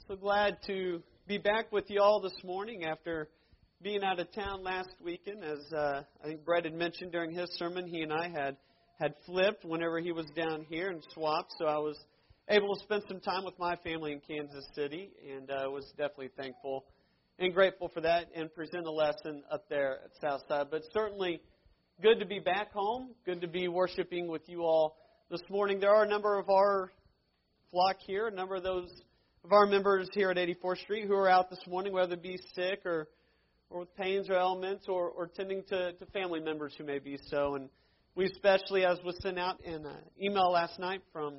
So glad to be back with you all this morning after being out of town last weekend. As I think Brett had mentioned during his sermon, he and I had flipped whenever he was down here and swapped. So I was able to spend some time with my family in Kansas City, and was definitely thankful and grateful for that and present a lesson up there at Southside. But certainly good to be back home, good to be worshiping with you all this morning. There are a number of our flock here, a number of those of our members here at 84th Street who are out this morning, whether it be sick or with pains or ailments or tending to family members who may be so. And we especially, as was sent out in an email last night from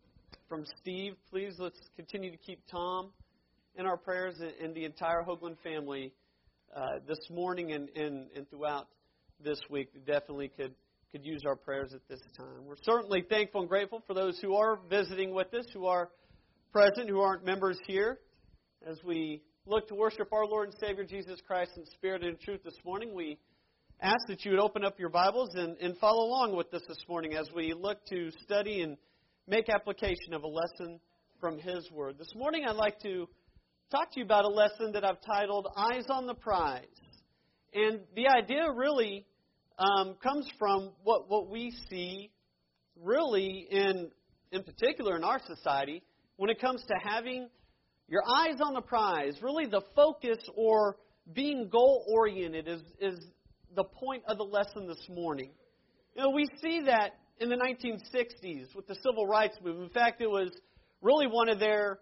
Steve, please let's continue to keep Tom in our prayers and the entire Hoagland family this morning and throughout this week. We definitely could use our prayers at this time. We're certainly thankful and grateful for those who are visiting with us, who are present, who aren't members here. As we look to worship our Lord and Savior Jesus Christ in spirit and in truth this morning, we ask that you would open up your Bibles and follow along with us this morning as we look to study and make application of a lesson from His Word. This morning I'd like to talk to you about a lesson that I've titled Eyes on the Prize. And the idea really comes from what we see really in particular in our society when it comes to having your eyes on the prize. Really the focus or being goal-oriented is the point of the lesson this morning. You know, we see that in the 1960s with the Civil Rights Movement. In fact, it was really one of their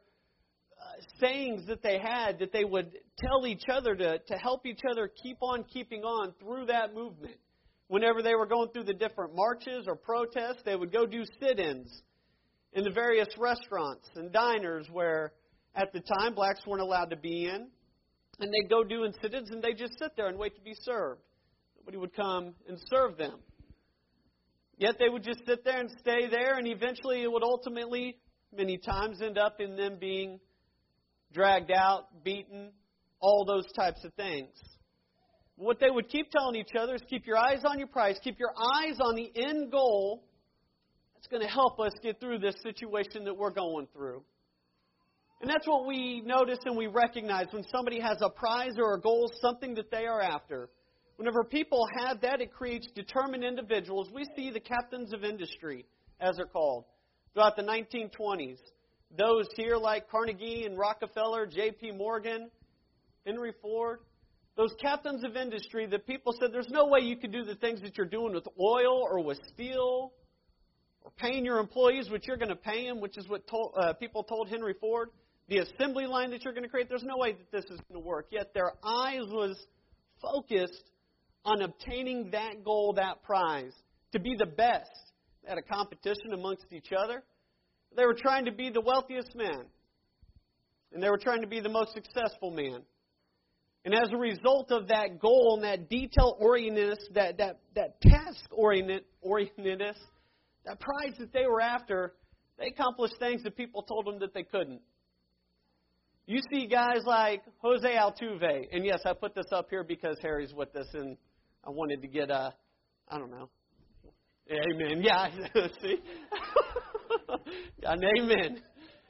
sayings that they had, that they would tell each other to help each other keep on keeping on through that movement. Whenever they were going through the different marches or protests, they would go do sit-ins in the various restaurants and diners where, at the time, blacks weren't allowed to be in. And they'd go doing sit-ins and they'd just sit there and wait to be served. Nobody would come and serve them. Yet they would just sit there and stay there, and eventually it would ultimately, many times, end up in them being dragged out, beaten, all those types of things. What they would keep telling each other is keep your eyes on your prize, keep your eyes on the end goal. That's going to help us get through this situation that we're going through. And that's what we notice and we recognize when somebody has a prize or a goal, something that they are after. Whenever people have that, it creates determined individuals. We see the captains of industry, as they're called, throughout the 1920s. Those here like Carnegie and Rockefeller, J.P. Morgan, Henry Ford. Those captains of industry that people said there's no way you could do the things that you're doing with oil or with steel or paying your employees what you're going to pay them, which is what people told Henry Ford. The assembly line that you're going to create, there's no way that this is going to work. Yet their eyes was focused on obtaining that goal, that prize, to be the best. They had a competition amongst each other. They were trying to be the wealthiest man. And they were trying to be the most successful man. And as a result of that goal and that detail-orientedness, that task-orientedness, that prize that they were after, they accomplished things that people told them that they couldn't. You see guys like Jose Altuve, and yes, I put this up here because Harry's with us, and I wanted to get I don't know. Amen. Yeah, see? An amen.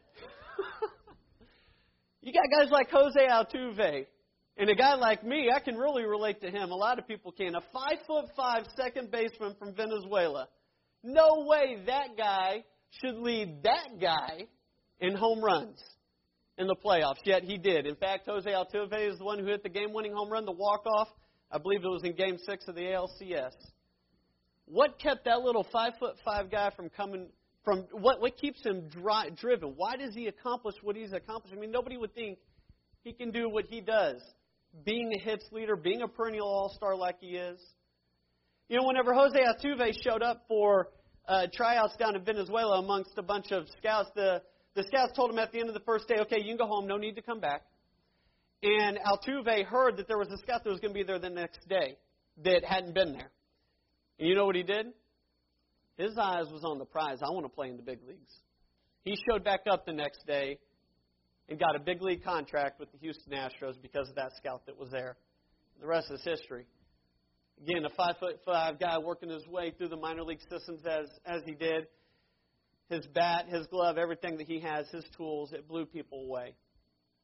You got guys like Jose Altuve. And a guy like me, I can really relate to him. A lot of people can. A 5'5" second baseman from Venezuela. No way that guy should lead that guy in home runs in the playoffs. Yet he did. In fact, Jose Altuve is the one who hit the game-winning home run, the walk-off. I believe it was in Game 6 of the ALCS. What kept that little 5'5" guy from coming? What keeps him driven? Why does he accomplish what he's accomplished? I mean, nobody would think he can do what he does. Being a hits leader, being a perennial all-star like he is. You know, whenever Jose Altuve showed up for tryouts down in Venezuela amongst a bunch of scouts, the scouts told him at the end of the first day, okay, you can go home, no need to come back. And Altuve heard that there was a scout that was going to be there the next day that hadn't been there. And you know what he did? His eyes was on the prize. I want to play in the big leagues. He showed back up the next day and got a big league contract with the Houston Astros because of that scout that was there. The rest is history. Again, a 5'5" guy working his way through the minor league systems as he did. His bat, his glove, everything that he has, his tools, it blew people away.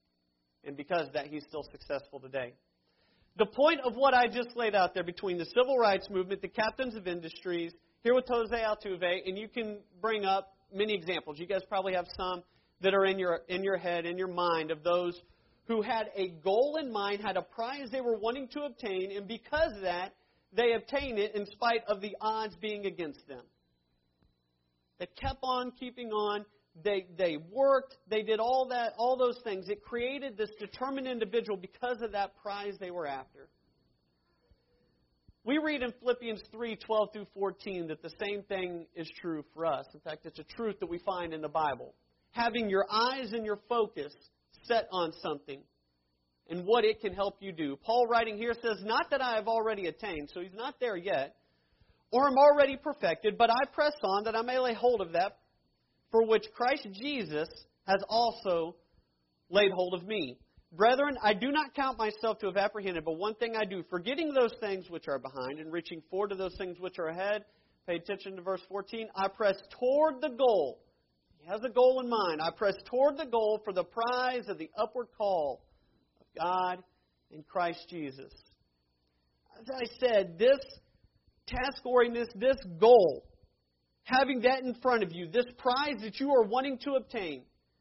And because of that, he's still successful today. The point of what I just laid out there between the civil rights movement, the captains of industries, here with Jose Altuve, and you can bring up many examples. You guys probably have some that are in your head, in your mind, of those who had a goal in mind, had a prize they were wanting to obtain, and because of that, they obtained it in spite of the odds being against them. They kept on keeping on. They worked. They did all those things. It created this determined individual because of that prize they were after. We read in Philippians 3:12 through 14 that the same thing is true for us. In fact, it's a truth that we find in the Bible. Having your eyes and your focus set on something and what it can help you do. Paul writing here says, not that I have already attained, so he's not there yet, or am already perfected, but I press on that I may lay hold of that for which Christ Jesus has also laid hold of me. Brethren, I do not count myself to have apprehended, but one thing I do, forgetting those things which are behind and reaching forward to those things which are ahead. Pay attention to verse 14. I press toward the goal. He has a goal in mind. I press toward the goal for the prize of the upward call of God in Christ Jesus. As I said, this task-oriented, this goal, having that in front of you, this prize that you are wanting to obtain,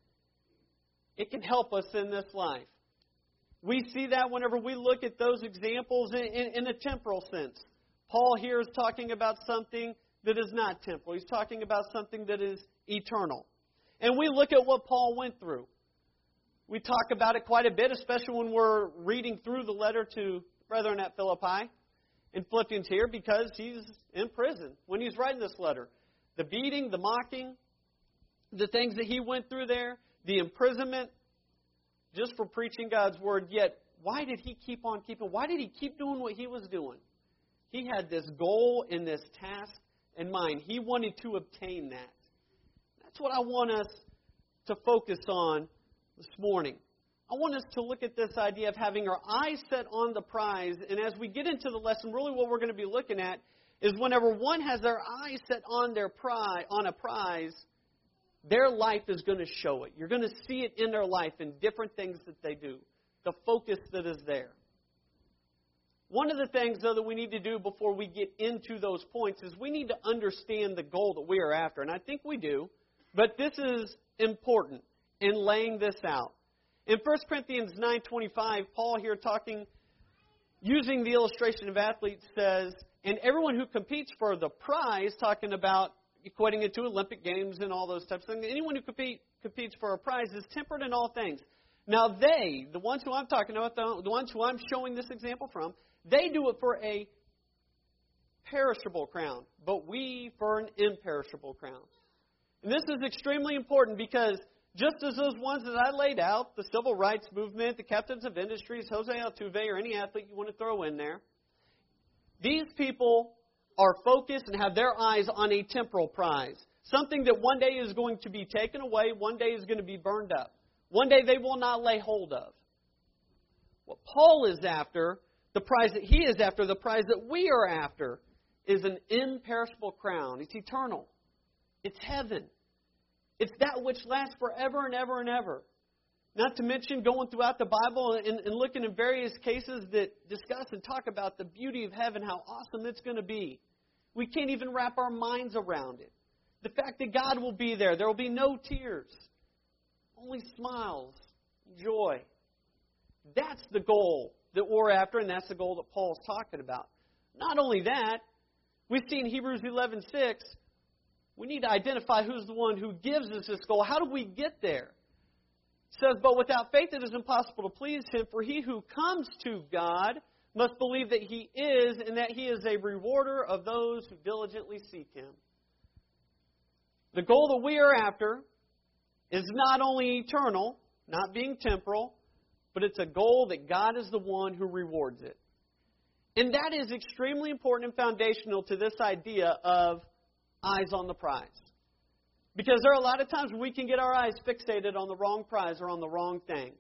it can help us in this life. We see that whenever we look at those examples in a temporal sense. Paul here is talking about something that is not temporal. He's talking about something that is eternal. And we look at what Paul went through. We talk about it quite a bit, especially when we're reading through the letter to brethren at Philippi in Philippians here, because he's in prison when he's writing this letter. The beating, the mocking, the things that he went through there, the imprisonment, just for preaching God's Word. Yet, why did he keep on keeping? Why did he keep doing what he was doing? He had this goal and this task in mind. He wanted to obtain that. That's what I want us to focus on this morning. I want us to look at this idea of having our eyes set on the prize. And as we get into the lesson, really what we're going to be looking at is whenever one has their eyes set on a prize, their life is going to show it. You're going to see it in their life in different things that they do. The focus that is there. One of the things, though, that we need to do before we get into those points is we need to understand the goal that we are after. And I think we do. But this is important in laying this out. In 1 Corinthians 9:25, Paul here using the illustration of athletes says, and everyone who competes for the prize, talking about equating it to Olympic Games and all those types of things, anyone who competes for a prize is tempered in all things. Now they, the ones who I'm talking about, the ones who I'm showing this example from, they do it for a perishable crown, but we for an imperishable crown. And this is extremely important because just as those ones that I laid out, the civil rights movement, the captains of industries, Jose Altuve, or any athlete you want to throw in there, these people are focused and have their eyes on a temporal prize. Something that one day is going to be taken away, one day is going to be burned up. One day they will not lay hold of. What Paul is after, the prize that he is after, the prize that we are after, is an imperishable crown. It's eternal. It's heaven. It's that which lasts forever and ever and ever. Not to mention going throughout the Bible and looking in various cases that discuss and talk about the beauty of heaven, how awesome it's going to be. We can't even wrap our minds around it. The fact that God will be there. There will be no tears. Only smiles, joy. That's the goal that we're after, and that's the goal that Paul's talking about. Not only that, we see in Hebrews 11:6, we need to identify who's the one who gives us this goal. How do we get there? It says, but without faith it is impossible to please Him, for he who comes to God must believe that He is, and that He is a rewarder of those who diligently seek Him. The goal that we are after is not only eternal, not being temporal, but it's a goal that God is the one who rewards it. And that is extremely important and foundational to this idea of eyes on the prize. Because there are a lot of times when we can get our eyes fixated on the wrong prize or on the wrong thing.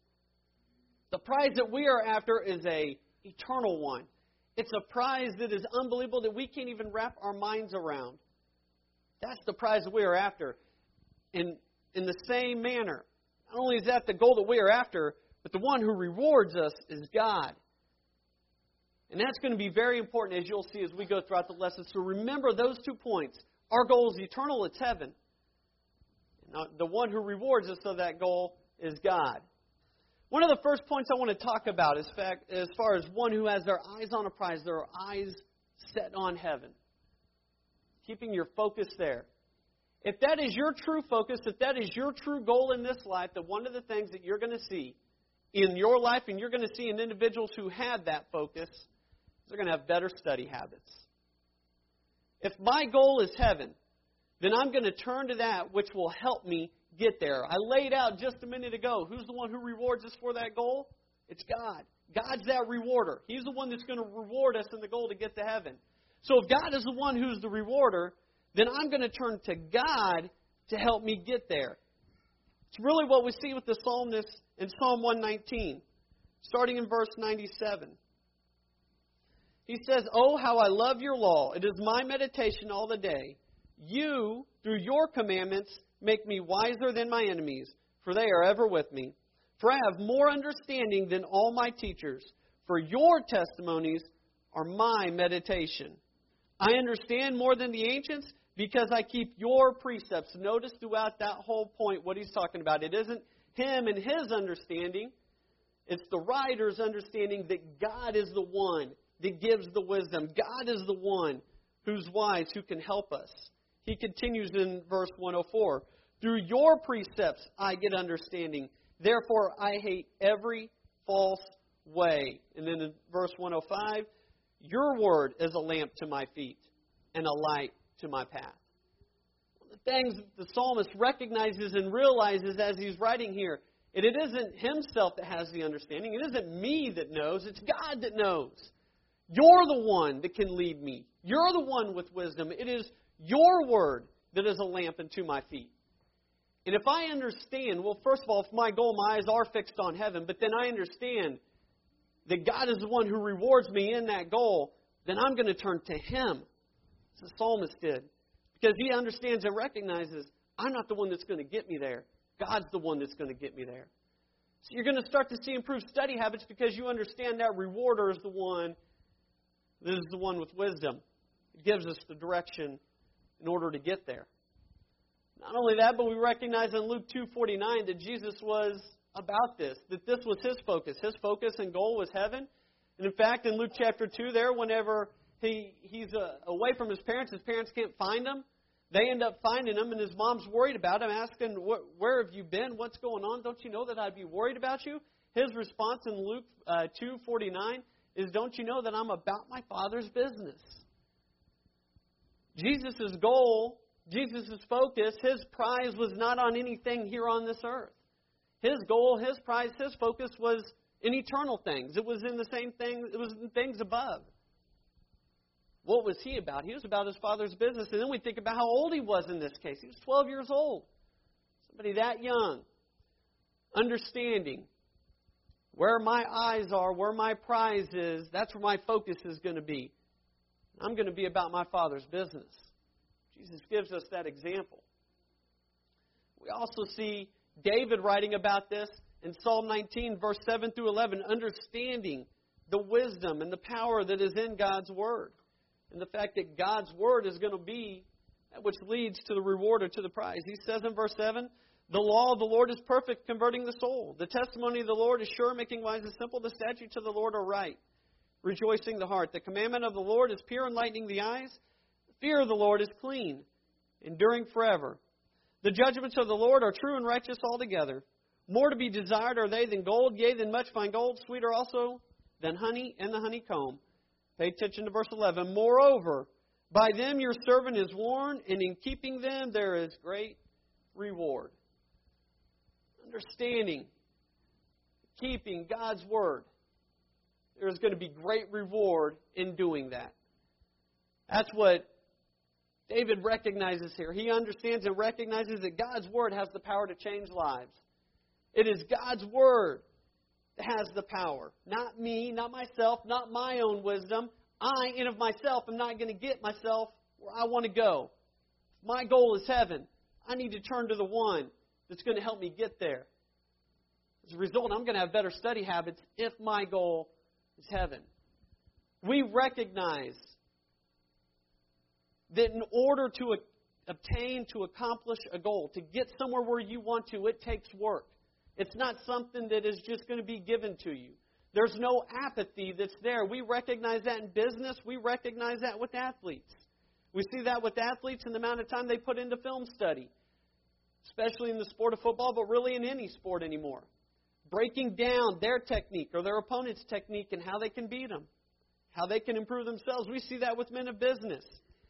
The prize that we are after is an eternal one. It's a prize that is unbelievable that we can't even wrap our minds around. That's the prize that we are after. In the same manner, not only is that the goal that we are after, But the one who rewards us is God. And that's going to be very important, as you'll see as we go throughout the lesson. So remember those 2 points. Our goal is eternal, it's heaven. Now, the one who rewards us of that goal is God. One of the first points I want to talk about is as far as one who has their eyes on a prize, their eyes set on heaven. Keeping your focus there. If that is your true focus, if that is your true goal in this life, then one of the things that you're going to see in your life, and you're going to see in individuals who have that focus, they're going to have better study habits. If my goal is heaven, then I'm going to turn to that which will help me get there. I laid out just a minute ago, who's the one who rewards us for that goal? It's God. God's that rewarder. He's the one that's going to reward us in the goal to get to heaven. So if God is the one who's the rewarder, then I'm going to turn to God to help me get there. It's really what we see with the psalmist in Psalm 119, starting in verse 97. He says, "Oh, how I love your law. It is my meditation all the day. You, through your commandments, make me wiser than my enemies, for they are ever with me. For I have more understanding than all my teachers, for your testimonies are my meditation. I understand more than the ancients, because I keep your precepts." Notice throughout that whole point what he's talking about. It isn't him and his understanding. It's the writer's understanding that God is the one that gives the wisdom. God is the one who's wise, who can help us. He continues in verse 104. "Through your precepts I get understanding. Therefore I hate every false way." And then in verse 105, "Your word is a lamp to my feet and a light to my path." One of the things that the psalmist recognizes and realizes as he's writing here, it isn't himself that has the understanding. It isn't me that knows. It's God that knows. You're the one that can lead me. You're the one with wisdom. It is your word that is a lamp unto my feet. And if I understand, well, first of all, if my goal, my eyes are fixed on heaven, but then I understand that God is the one who rewards me in that goal, then I'm going to turn to Him, as the psalmist did. Because he understands and recognizes, I'm not the one that's going to get me there. God's the one that's going to get me there. So you're going to start to see improved study habits because you understand that rewarder is the one that is the one with wisdom. It gives us the direction in order to get there. Not only that, but we recognize in Luke 2:49 that Jesus was about this, that this was His focus. His focus and goal was heaven. And in fact, in Luke chapter 2 there, whenever he's away from his parents can't find him. They end up finding him, and his mom's worried about him, asking, "Where have you been? What's going on? Don't you know that I'd be worried about you?" His response in Luke 2:49 is, "Don't you know that I'm about my Father's business?" Jesus' goal, Jesus' focus, His prize was not on anything here on this earth. His goal, His prize, His focus was in eternal things. It was in the same thing, it was in things above. What was He about? He was about His Father's business. And then we think about how old He was in this case. He was 12 years old. Somebody that young. Understanding where my eyes are, where my prize is, that's where my focus is going to be. I'm going to be about my Father's business. Jesus gives us that example. We also see David writing about this in Psalm 19, verse 7 through 11, understanding the wisdom and the power that is in God's Word. And the fact that God's Word is going to be that which leads to the reward or to the prize. He says in verse 7, "The law of the Lord is perfect, converting the soul. The testimony of the Lord is sure, making wise the simple. The statutes of the Lord are right, rejoicing the heart. The commandment of the Lord is pure, enlightening the eyes. The fear of the Lord is clean, enduring forever. The judgments of the Lord are true and righteous altogether. More to be desired are they than gold, yea, than much fine gold, sweeter also than honey and the honeycomb." Pay attention to verse 11. "Moreover, by them your servant is warned, and in keeping them there is great reward." Understanding, keeping God's Word. There is going to be great reward in doing that. That's what David recognizes here. He understands and recognizes that God's Word has the power to change lives. It is God's Word that has the power. Not me, not myself, not my own wisdom. I, in of myself, am not going to get myself where I want to go. If my goal is heaven, I need to turn to the one that's going to help me get there. As a result, I'm going to have better study habits if my goal is heaven. We recognize that in order to obtain, to accomplish a goal, to get somewhere where you want to, it takes work. It's not something that is just going to be given to you. There's no apathy that's there. We recognize that in business. We recognize that with athletes. We see that with athletes in the amount of time they put into film study, especially in the sport of football, but really in any sport anymore. Breaking down their technique or their opponent's technique and how they can beat them, how they can improve themselves. We see that with men of business.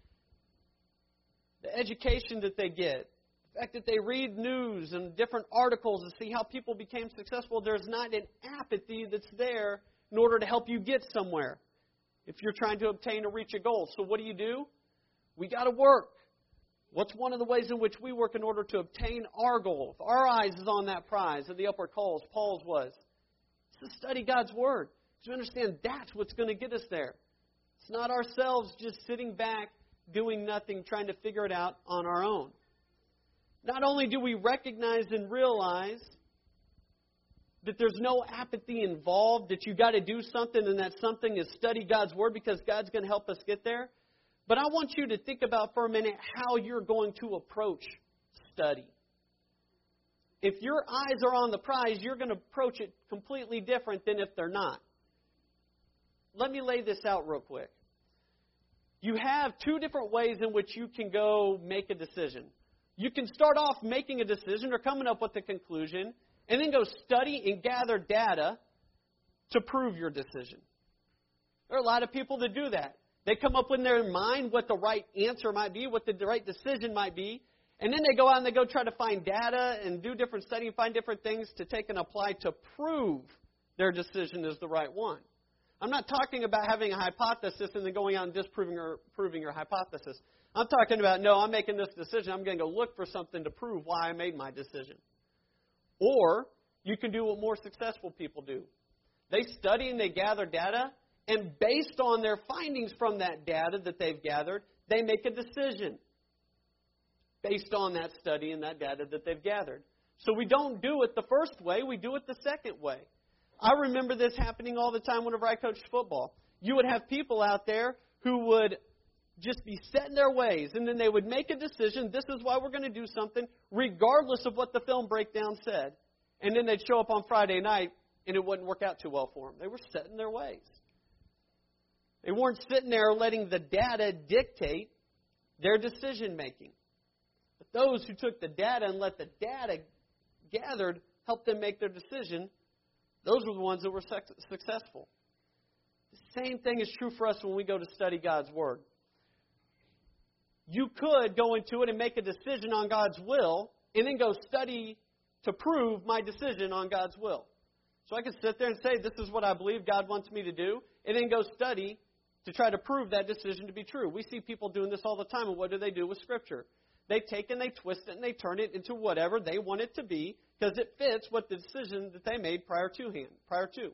The education that they get, the fact that they read news and different articles to see how people became successful, there's not an apathy that's there in order to help you get somewhere if you're trying to obtain or reach a goal. So what do? We got to work. What's one of the ways in which we work in order to obtain our goal? If our eyes is on that prize of the upward calls, Paul's was, it's to study God's Word. To understand that's what's going to get us there. It's not ourselves just sitting back, doing nothing, trying to figure it out on our own. Not only do we recognize and realize that there's no apathy involved, that you got to do something, and that something is study God's Word because God's going to help us get there, but I want you to think about for a minute how you're going to approach study. If your eyes are on the prize, you're going to approach it completely different than if they're not. Let me lay this out real quick. You have two different ways in which you can go make a decision. You can start off making a decision or coming up with a conclusion, and then go study and gather data to prove your decision. There are a lot of people that do that. They come up in their mind what the right answer might be, what the right decision might be, and then they go out and they go try to find data and do different study and find different things to take and apply to prove their decision is the right one. I'm not talking about having a hypothesis and then going out and disproving or proving your hypothesis. I'm talking about, no, I'm making this decision. I'm going to go look for something to prove why I made my decision. Or you can do what more successful people do. They study and they gather data, and based on their findings from that data that they've gathered, they make a decision based on that study and that data that they've gathered. So we don't do it the first way, we do it the second way. I remember this happening all the time whenever I coached football. You would have people out there who would just be set in their ways, and then they would make a decision, this is why we're going to do something, regardless of what the film breakdown said. And then they'd show up on Friday night, and it wouldn't work out too well for them. They were set in their ways. They weren't sitting there letting the data dictate their decision-making. But those who took the data and let the data gathered help them make their decision, those were the ones that were successful. The same thing is true for us when we go to study God's Word. You could go into it and make a decision on God's will, and then go study to prove my decision on God's will. So I could sit there and say, this is what I believe God wants me to do, and then go study to try to prove that decision to be true. We see people doing this all the time, and what do with Scripture? They take and they twist it and they turn it into whatever they want it to be because it fits what the decision that they made prior to.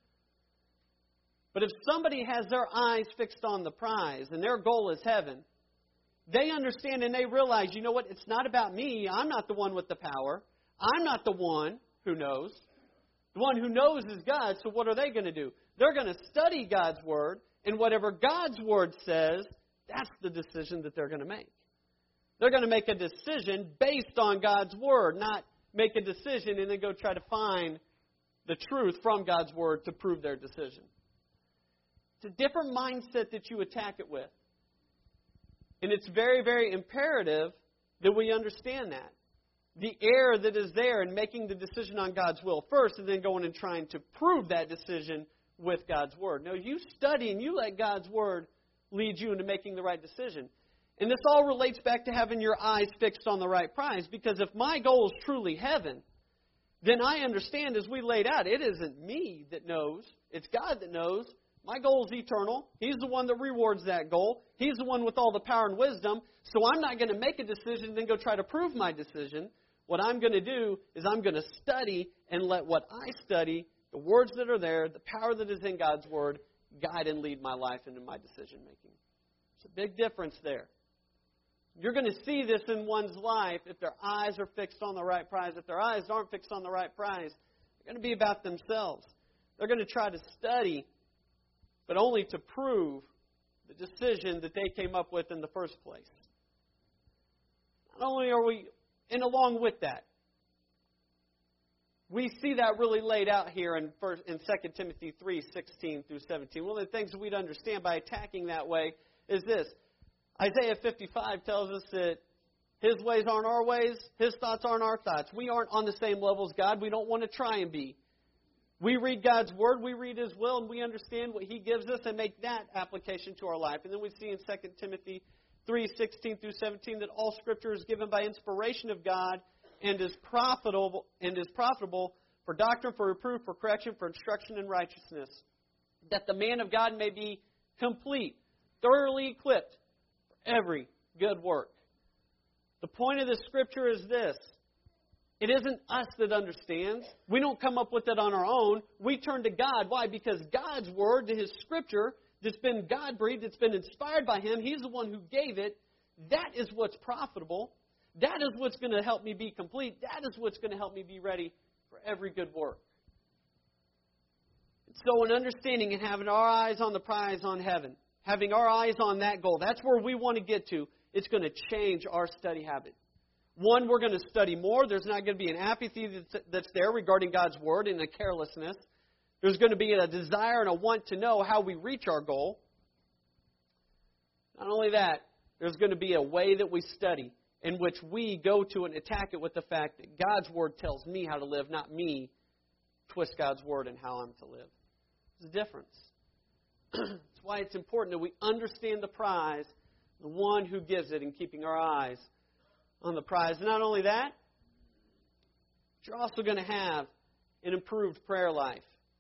But if somebody has their eyes fixed on the prize and their goal is heaven, they understand and they realize, you know what, it's not about me. I'm not the one with the power. I'm not the one who knows. The one who knows is God, so what are they going to do? They're going to study God's Word, and whatever God's Word says, that's the decision that they're going to make. They're going to make a decision based on God's Word, not make a decision and then go try to find the truth from God's Word to prove their decision. It's a different mindset that you attack it with. And it's very, very imperative that we understand that. The error that is there in making the decision on God's will first and then going and trying to prove that decision with God's Word. No, you study and you let God's Word lead you into making the right decision. And this all relates back to having your eyes fixed on the right prize, because if my goal is truly heaven, then I understand, as we laid out, it isn't me that knows. It's God that knows. My goal is eternal. He's the one that rewards that goal. He's the one with all the power and wisdom. So I'm not going to make a decision and then go try to prove my decision. What I'm going to do is I'm going to study and let what I study, the words that are there, the power that is in God's Word, guide and lead my life into my decision making. It's a big difference there. You're going to see this in one's life if their eyes are fixed on the right prize. If their eyes aren't fixed on the right prize, They're going to be about themselves. They're going to try to study, but only to prove the decision that they came up with in the first place. Not only are we, and along with that, we see that really laid out here in 2 Timothy 3:16 through 17. One of the things that we'd understand by attacking that way is this. Isaiah 55 tells us that His ways aren't our ways, His thoughts aren't our thoughts. We aren't on the same level as God. We don't want to try and be. We read God's Word, we read His will, and we understand what He gives us and make that application to our life. And then we see in 2 Timothy 3:16 through 17 that all Scripture is given by inspiration of God and is profitable for doctrine, for reproof, for correction, for instruction in righteousness, that the man of God may be complete, thoroughly equipped for every good work. The point of the Scripture is this. It isn't us that understands. We don't come up with it on our own. We turn to God. Why? Because God's Word, His Scripture, that's been God-breathed, it's been inspired by Him, He's the one who gave it. That is what's profitable. That is what's going to help me be complete. That is what's going to help me be ready for every good work. So in understanding and having our eyes on the prize on heaven, having our eyes on that goal, that's where we want to get to. It's going to change our study habit. One, we're going to study more. There's not going to be an apathy that's there regarding God's Word and a carelessness. There's going to be a desire and a want to know how we reach our goal. Not only that, there's going to be a way that we study in which we go to and attack it with the fact that God's Word tells me how to live, not me twist God's Word and how I'm to live. There's a difference. That's why it's important that we understand the prize, the one who gives it, and keeping our eyes on the prize. And not only that, but you're also going to have an improved prayer life.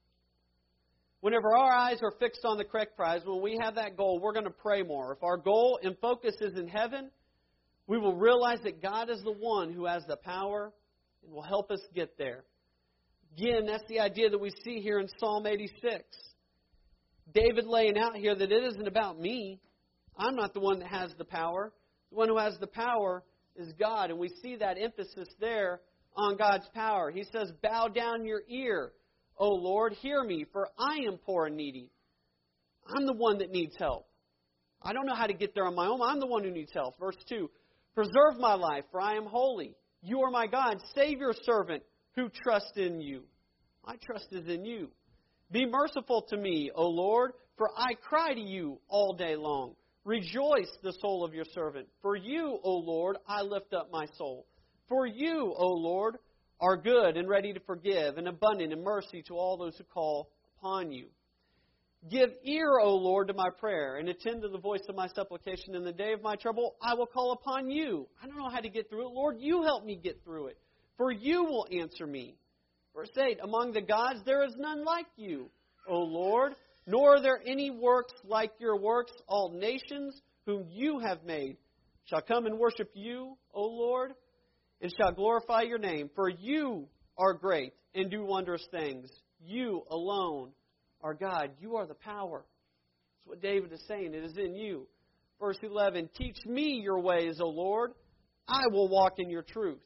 Whenever our eyes are fixed on the correct prize, when we have that goal, we're going to pray more. If our goal and focus is in heaven, we will realize that God is the one who has the power and will help us get there. Again, that's the idea that we see here in Psalm 86. David laying out here that it isn't about me. I'm not the one that has the power. The one who has the power is God. And we see that emphasis there on God's power. He says, bow down your ear, O Lord, hear me, for I am poor and needy. I'm the one that needs help. I don't know how to get there on my own. I'm the one who needs help. Verse 2, preserve my life, for I am holy. You are my God. Save your servant who trusts in you. My trust is in you. Be merciful to me, O Lord, for I cry to you all day long. Rejoice, the soul of your servant. For you, O Lord, I lift up my soul. For you, O Lord, are good and ready to forgive, and abundant in mercy to all those who call upon you. Give ear, O Lord, to my prayer, and attend to the voice of my supplication in the day of my trouble. I will call upon you. I don't know how to get through it. Lord, you help me get through it. For you will answer me. Verse 8, among the gods there is none like you, O Lord, nor are there any works like your works. All nations whom you have made shall come and worship you, O Lord, and shall glorify your name. For you are great and do wondrous things. You alone are God. You are the power. That's what David is saying. It is in you. Verse 11, teach me your ways, O Lord. I will walk in your truth.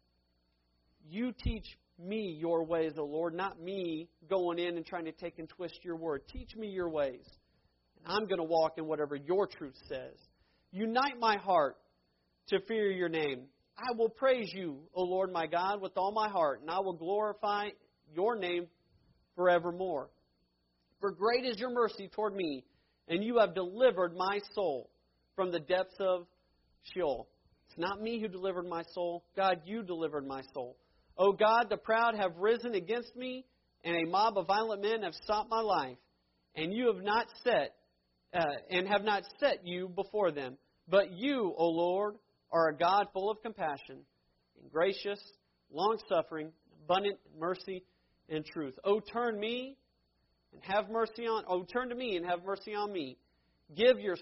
You teach me your ways, O Lord, not me going in and trying to take and twist your word. Teach me your ways, and I'm going to walk in whatever your truth says. Unite my heart to fear your name. I will praise you, O Lord my God, with all my heart, and I will glorify your name forevermore. For great is your mercy toward me, and you have delivered my soul from the depths of Sheol. It's not me who delivered my soul. God, you delivered my soul. O God, the proud have risen against me, and a mob of violent men have sought my life. And you have not set you before them. But you, O Lord, are a God full of compassion, and gracious, long-suffering, abundant in mercy and truth. Turn to me and have mercy on me. Give your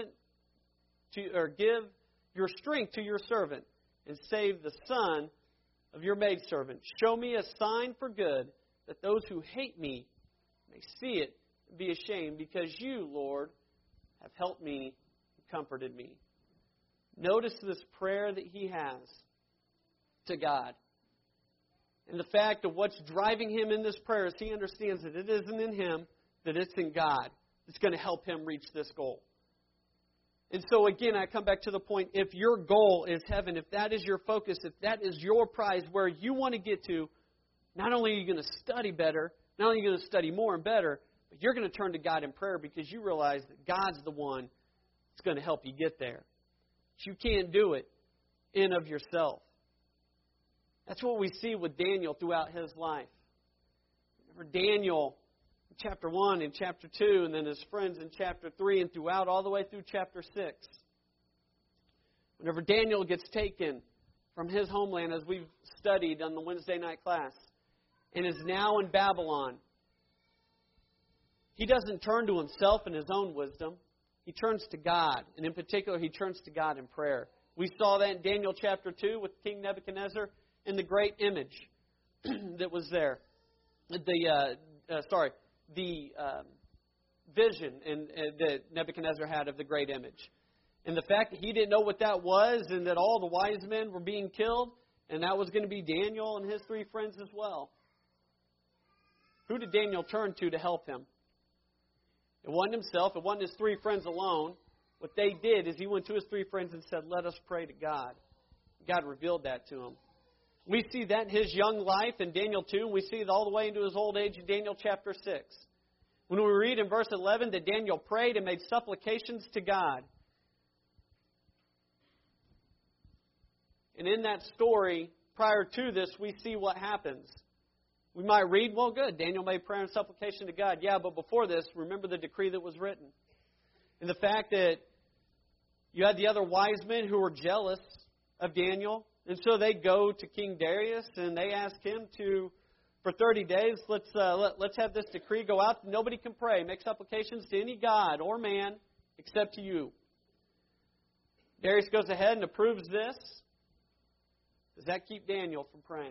strength to your servant, and save the son of your maidservant. Show me a sign for good, that those who hate me may see it and be ashamed, because you, Lord, have helped me and comforted me. Notice this prayer that he has to God. And the fact of what's driving him in this prayer is he understands that it isn't in him, that it's in God that's going to help him reach this goal. And so again, I come back to the point, if your goal is heaven, if that is your focus, if that is your prize where you want to get to, not only are you going to study better, not only are you going to study more and better, but you're going to turn to God in prayer because you realize that God's the one that's going to help you get there. You can't do it in of yourself. That's what we see with Daniel throughout his life. Remember Daniel in chapter 1 and chapter 2, and then his friends in chapter 3, and throughout all the way through chapter 6. Whenever Daniel gets taken from his homeland, as we've studied on the Wednesday night class, and is now in Babylon, he doesn't turn to himself and his own wisdom. He turns to God, and in particular, he turns to God in prayer. We saw that in Daniel chapter 2 with King Nebuchadnezzar and the great image that was there. The vision that Nebuchadnezzar had of the great image. And the fact that he didn't know what that was, and that all the wise men were being killed, and that was going to be Daniel and his 3 friends as well. Who did Daniel turn to help him? It wasn't himself. It wasn't his 3 friends alone. What they did is he went to his 3 friends and said, let us pray to God. God revealed that to him. We see that in his young life in Daniel 2, and we see it all the way into his old age in Daniel chapter 6. When we read in verse 11 that Daniel prayed and made supplications to God. And in that story, prior to this, we see what happens. We might read, well, good, Daniel made prayer and supplication to God. Yeah, but before this, remember the decree that was written. And the fact that you had the other wise men who were jealous of Daniel. And so they go to King Darius and they ask him to, for 30 days, let's have this decree go out. Nobody can pray, make supplications to any god or man except to you. Darius goes ahead and approves this. Does that keep Daniel from praying?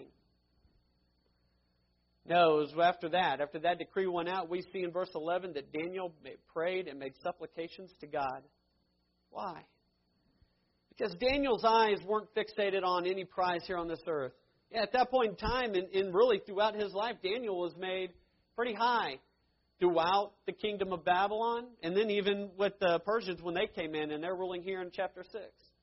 No, it was after that decree went out, we see in verse 11 that Daniel prayed and made supplications to God. Why? Because Daniel's eyes weren't fixated on any prize here on this earth. Yeah, at that point in time, and really throughout his life, Daniel was made pretty high throughout the kingdom of Babylon, and then even with the Persians when they came in and they're ruling here in chapter 6.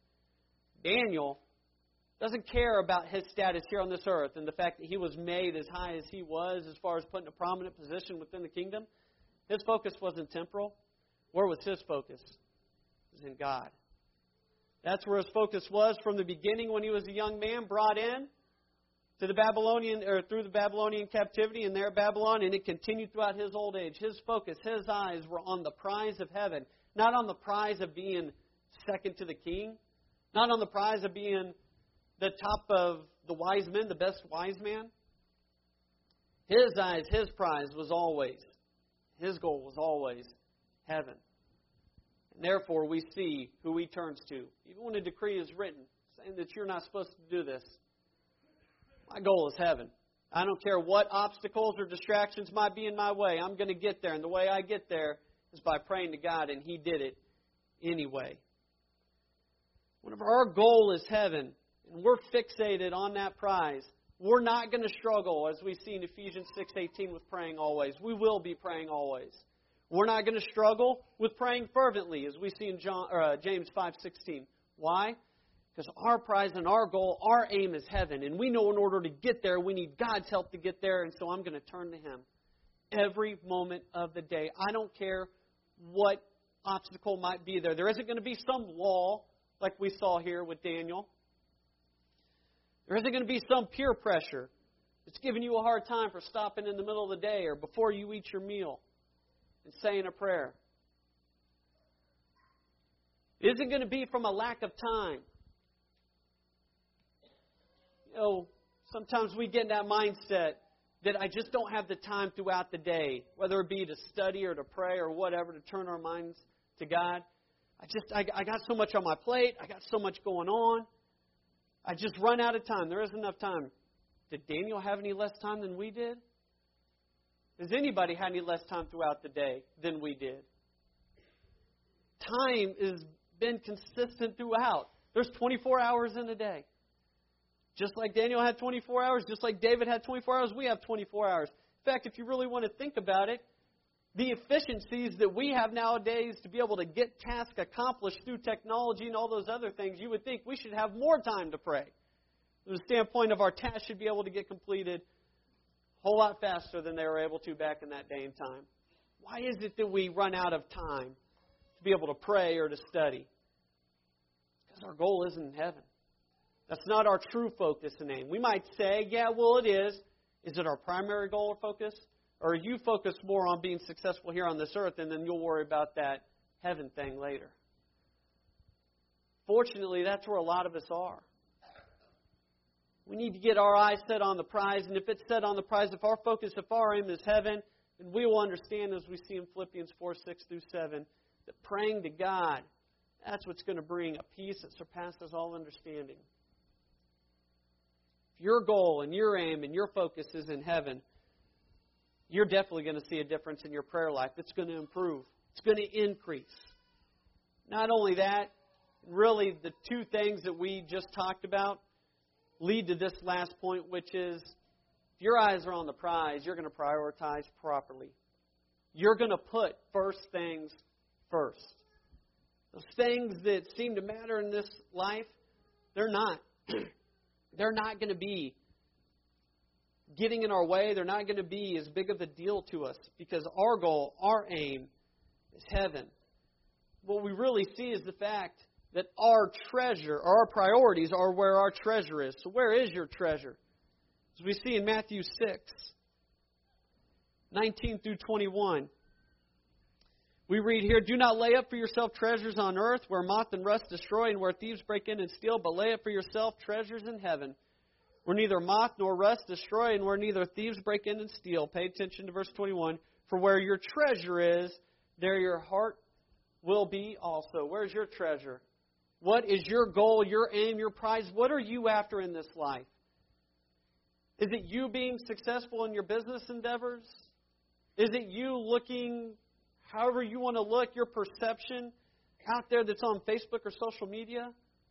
Daniel doesn't care about his status here on this earth and the fact that he was made as high as he was as far as put in a prominent position within the kingdom. His focus wasn't temporal. Where was his focus? It was in God. That's where his focus was from the beginning when he was a young man brought in to the Babylonian or through the Babylonian captivity and there at Babylon, and it continued throughout his old age. His focus, his eyes were on the prize of heaven, not on the prize of being second to the king, not on the prize of being the top of the wise men, the best wise man. His eyes, his prize was always, his goal was always heaven. And therefore, we see who he turns to. Even when a decree is written saying that you're not supposed to do this, my goal is heaven. I don't care what obstacles or distractions might be in my way. I'm going to get there. And the way I get there is by praying to God, and he did it anyway. Whenever our goal is heaven, and we're fixated on that prize, we're not going to struggle, as we see in Ephesians 6:18, with praying always. We will be praying always. We're not going to struggle with praying fervently, as we see in James 5:16. Why? Because our prize and our goal, our aim is heaven. And we know in order to get there, we need God's help to get there. And so I'm going to turn to him every moment of the day. I don't care what obstacle might be there. There isn't going to be some wall like we saw here with Daniel. There isn't going to be some peer pressure that's giving you a hard time for stopping in the middle of the day or before you eat your meal and saying a prayer. It isn't going to be from a lack of time. You know, sometimes we get in that mindset that I just don't have the time throughout the day, whether it be to study or to pray or whatever, to turn our minds to God. I got so much on my plate. I got so much going on. I just run out of time. There isn't enough time. Did Daniel have any less time than we did? Has anybody had any less time throughout the day than we did? Time has been consistent throughout. There's 24 hours in a day. Just like Daniel had 24 hours, just like David had 24 hours, we have 24 hours. In fact, if you really want to think about it, the efficiencies that we have nowadays to be able to get tasks accomplished through technology and all those other things, you would think we should have more time to pray. From the standpoint of our tasks should be able to get completed a whole lot faster than they were able to back in that day and time. Why is it that we run out of time to be able to pray or to study? Because our goal isn't in heaven. That's not our true focus and aim. We might say, yeah, well, it is. Is it our primary goal or focus? Or you focus more on being successful here on this earth, and then you'll worry about that heaven thing later. Fortunately, that's where a lot of us are. We need to get our eyes set on the prize, and if it's set on the prize, if our focus, if our aim is heaven, then we will understand, as we see in Philippians 4, 6 through 7, that praying to God, that's what's going to bring a peace that surpasses all understanding. If your goal and your aim and your focus is in heaven, you're definitely going to see a difference in your prayer life. It's going to improve. It's going to increase. Not only that, really the two things that we just talked about lead to this last point, which is if your eyes are on the prize, you're going to prioritize properly. You're going to put first things first. Those things that seem to matter in this life, they're not. They're not going to be getting in our way. They're not going to be as big of a deal to us because our goal, our aim is heaven. What we really see is the fact that our treasure, or our priorities are where our treasure is. So where is your treasure? As we see in Matthew 6, 19 through 21. We read here, "Do not lay up for yourself treasures on earth where moth and rust destroy and where thieves break in and steal, but lay up for yourself treasures in heaven where neither moth nor rust destroy and where neither thieves break in and steal." Pay attention to verse 21. "For where your treasure is, there your heart will be also." Where's your treasure? What is your goal, your aim, your prize? What are you after in this life? Is it you being successful in your business endeavors? Is it you looking however you want to look, your perception out there that's on Facebook or social media?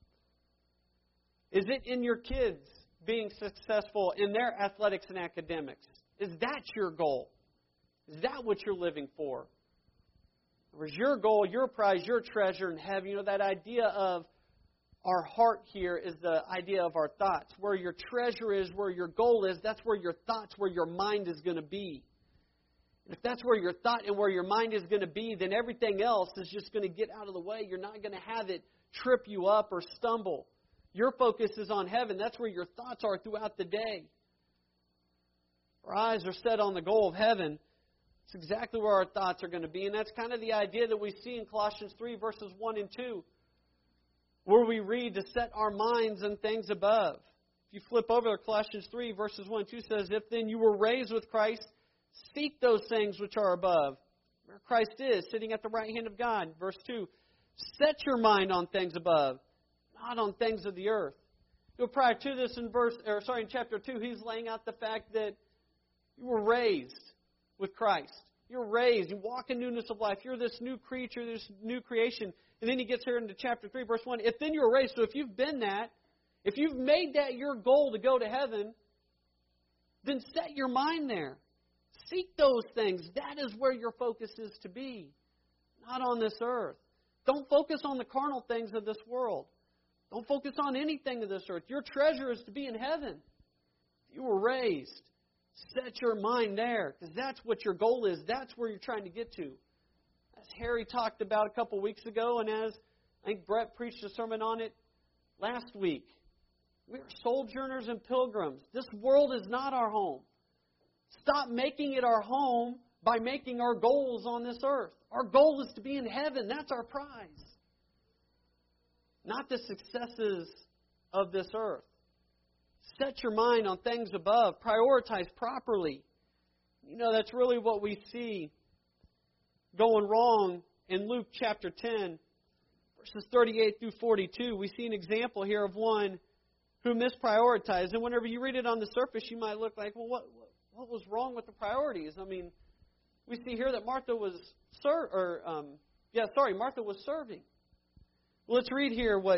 Is it in your kids being successful in their athletics and academics? Is that your goal? Is that what you're living for? Or is your goal, your prize, your treasure in heaven? You know, that idea of our heart here is the idea of our thoughts. Where your treasure is, where your goal is, that's where your thoughts, where your mind is going to be. And if that's where your thought and where your mind is going to be, then everything else is just going to get out of the way. You're not going to have it trip you up or stumble. Your focus is on heaven. That's where your thoughts are throughout the day. Our eyes are set on the goal of heaven. It's exactly where our thoughts are going to be. And that's kind of the idea that we see in Colossians 3, verses 1 and 2, where we read to set our minds on things above. If you flip over to Colossians 3, verses 1 and 2 says, "If then you were raised with Christ, seek those things which are above, where Christ is, sitting at the right hand of God." Verse 2, "Set your mind on things above, not on things of the earth." You know, prior to this in chapter 2, he's laying out the fact that you were raised with Christ. You're raised. You walk in newness of life. You're this new creature, this new creation. And then he gets here into chapter 3, verse 1. If then you were raised, so if you've been that, if you've made that your goal to go to heaven, then set your mind there. Seek those things. That is where your focus is to be, not on this earth. Don't focus on the carnal things of this world. Don't focus on anything of this earth. Your treasure is to be in heaven. You were raised. Set your mind there, because that's what your goal is. That's where you're trying to get to. As Harry talked about a couple weeks ago, and as I think Brett preached a sermon on it last week, we are sojourners and pilgrims. This world is not our home. Stop making it our home by making our goals on this earth. Our goal is to be in heaven. That's our prize. Not the successes of this earth. Set your mind on things above. Prioritize properly. You know, that's really what we see going wrong in Luke chapter 10, verses 38 through 42. We see an example here of one who misprioritized. And whenever you read it on the surface, you might look like, well, what was wrong with the priorities? I mean, we see here that Martha was serving. Well, let's read here what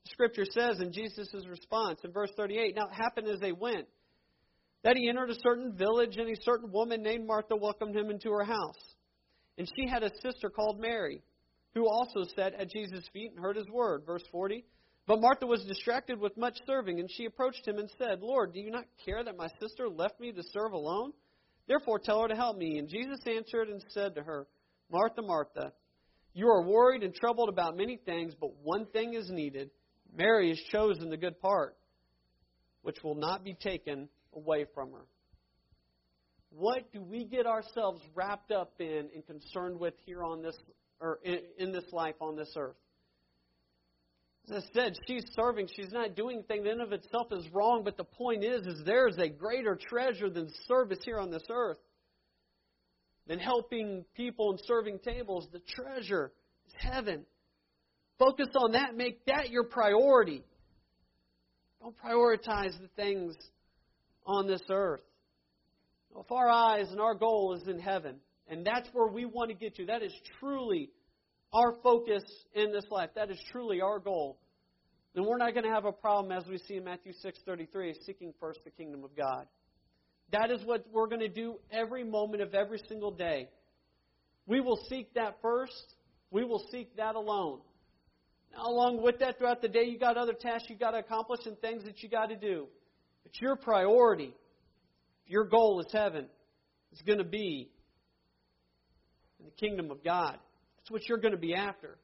Scripture says in Jesus' response in verse 38, now it happened as they went, that he entered a certain village, and a certain woman named Martha welcomed him into her house. And she had a sister called Mary, who also sat at Jesus' feet and heard his word. Verse 40, but Martha was distracted with much serving, and she approached him and said, Lord, do you not care that my sister left me to serve alone? Therefore tell her to help me. And Jesus answered and said to her, Martha, Martha, you are worried and troubled about many things, but one thing is needed. Mary has chosen the good part, which will not be taken away from her. What do we get ourselves wrapped up in and concerned with here on this, or in this life on this earth? As I said, she's serving. She's not doing anything that in of itself is wrong, but the point is there is a greater treasure than service here on this earth. Than helping people and serving tables. The treasure is heaven. Focus on that. Make that your priority. Don't prioritize the things on this earth. If our eyes and our goal is in heaven, and that's where we want to get to, that is truly our focus in this life. That is truly our goal. Then we're not going to have a problem, as we see in Matthew 6:33, seeking first the kingdom of God. That is what we're going to do every moment of every single day. We will seek that first. We will seek that alone. Now, along with that, throughout the day, you got other tasks you got to accomplish and things that you got to do. But your priority, if your goal is heaven, is going to be in the kingdom of God. That's what you're going to be after.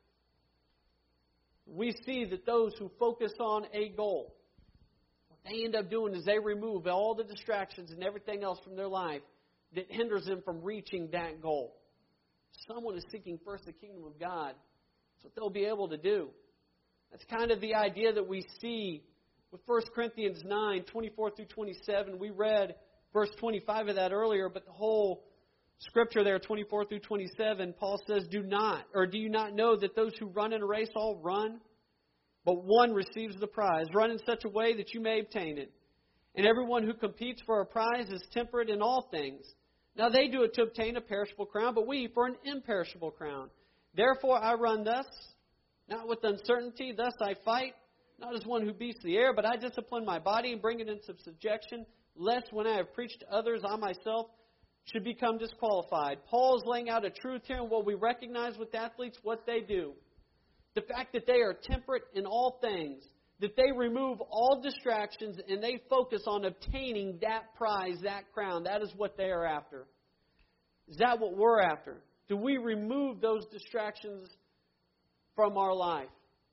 We see that those who focus on a goal, what they end up doing is they remove all the distractions and everything else from their life that hinders them from reaching that goal. Someone is seeking first the kingdom of God. That's what they'll be able to do. That's kind of the idea that we see with 1 Corinthians 9, 24 through 27. We read verse 25 of that earlier, but the whole Scripture there, 24 through 27, Paul says, do you not know that those who run in a race all run, but one receives the prize? Run in such a way that you may obtain it. And everyone who competes for a prize is temperate in all things. Now they do it to obtain a perishable crown, but we for an imperishable crown. Therefore I run thus, not with uncertainty, thus I fight, not as one who beats the air, but I discipline my body and bring it into subjection, lest when I have preached to others, I myself should become disqualified. Paul is laying out a truth here, and what we recognize with athletes, what they do. The fact that they are temperate in all things, that they remove all distractions and they focus on obtaining that prize, that crown. That is what they are after. Is that what we're after? Do we remove those distractions from our life?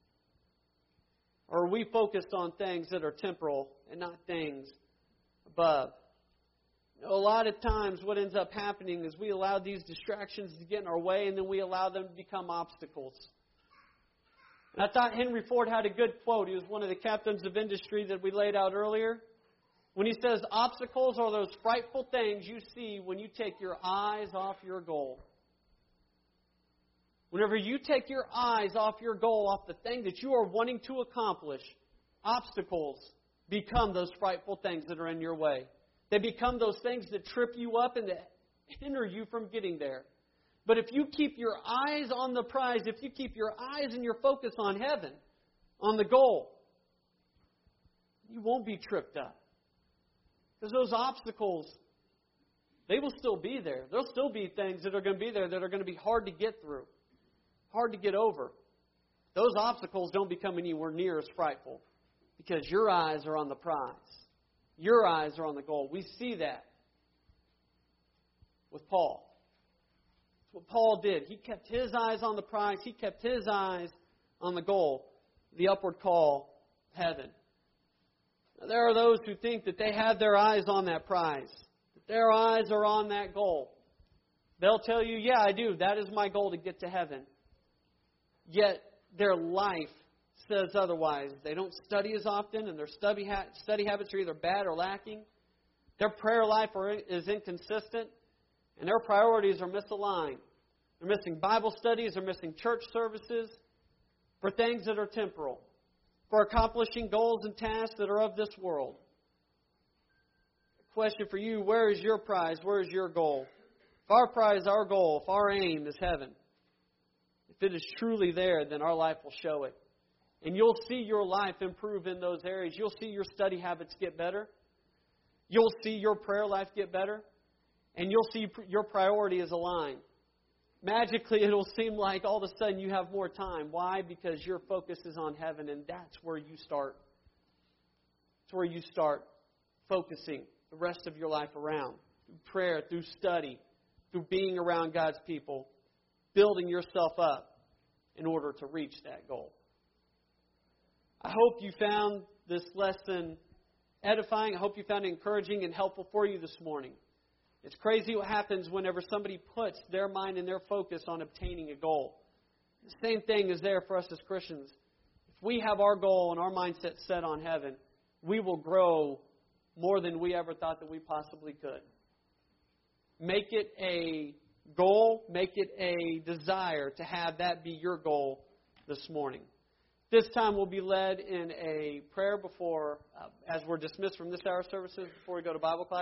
Or are we focused on things that are temporal and not things above? A lot of times what ends up happening is we allow these distractions to get in our way, and then we allow them to become obstacles. And I thought Henry Ford had a good quote. He was one of the captains of industry that we laid out earlier. When he says, obstacles are those frightful things you see when you take your eyes off your goal. Whenever you take your eyes off your goal, off the thing that you are wanting to accomplish, obstacles become those frightful things that are in your way. They become those things that trip you up and that hinder you from getting there. But if you keep your eyes on the prize, if you keep your eyes and your focus on heaven, on the goal, you won't be tripped up. Because those obstacles, they will still be there. There'll still be things that are going to be there that are going to be hard to get through, hard to get over. Those obstacles don't become anywhere near as frightful because your eyes are on the prize. Your eyes are on the goal. We see that with Paul. That's what Paul did. He kept his eyes on the prize. He kept his eyes on the goal, the upward call of heaven. Now, there are those who think that they have their eyes on that prize, that their eyes are on that goal. They'll tell you, yeah, I do. That is my goal, to get to heaven. Yet their life says otherwise. They don't study as often, and their study habits are either bad or lacking. Their prayer life is inconsistent, and their priorities are misaligned. They're missing Bible studies, they're missing church services for things that are temporal, for accomplishing goals and tasks that are of this world. Question for you, where is your prize? Where is your goal? If our prize, our goal, if our aim is heaven, if it is truly there, then our life will show it. And you'll see your life improve in those areas. You'll see your study habits get better. You'll see your prayer life get better. And you'll see your priority is aligned. Magically, it'll seem like all of a sudden you have more time. Why? Because your focus is on heaven, and that's where you start. It's where you start focusing the rest of your life around. Through prayer, through study, through being around God's people, building yourself up in order to reach that goal. I hope you found this lesson edifying. I hope you found it encouraging and helpful for you this morning. It's crazy what happens whenever somebody puts their mind and their focus on obtaining a goal. The same thing is there for us as Christians. If we have our goal and our mindset set on heaven, we will grow more than we ever thought that we possibly could. Make it a goal, make it a desire to have that be your goal this morning. This time we'll be led in a prayer before, as we're dismissed from this hour of services, before we go to Bible class.